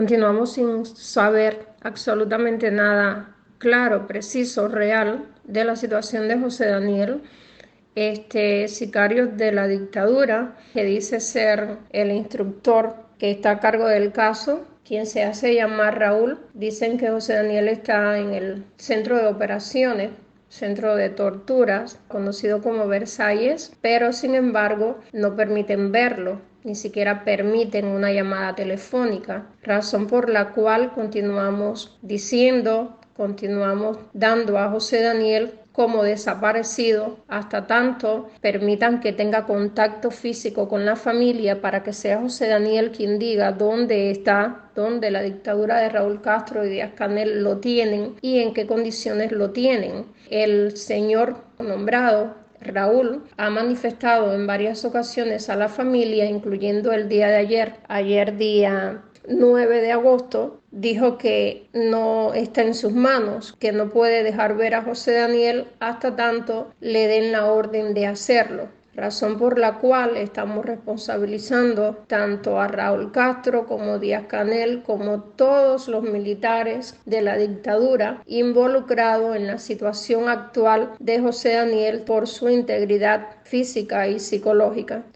Continuamos sin saber absolutamente nada claro, preciso, real de la situación de José Daniel, este sicario de la dictadura, que dice ser el instructor que está a cargo del caso, quien se hace llamar Raúl. Dicen que José Daniel está en el centro de operaciones, centro de torturas, conocido como Versalles, pero sin embargo no permiten verlo, ni siquiera permiten una llamada telefónica, razón por la cual continuamos diciendo, continuamos dando a José Daniel como desaparecido hasta tanto permitan que tenga contacto físico con la familia, para que sea José Daniel quien diga dónde está, dónde la dictadura de Raúl Castro y Díaz-Canel lo tienen y en qué condiciones lo tienen. El señor nombrado Raúl ha manifestado en varias ocasiones a la familia, incluyendo el día de ayer día 9 de agosto, dijo que no está en sus manos, que no puede dejar ver a José Daniel hasta tanto le den la orden de hacerlo, razón por la cual estamos responsabilizando tanto a Raúl Castro como Díaz-Canel, como todos los militares de la dictadura involucrados en la situación actual de José Daniel, por su integridad física y psicológica.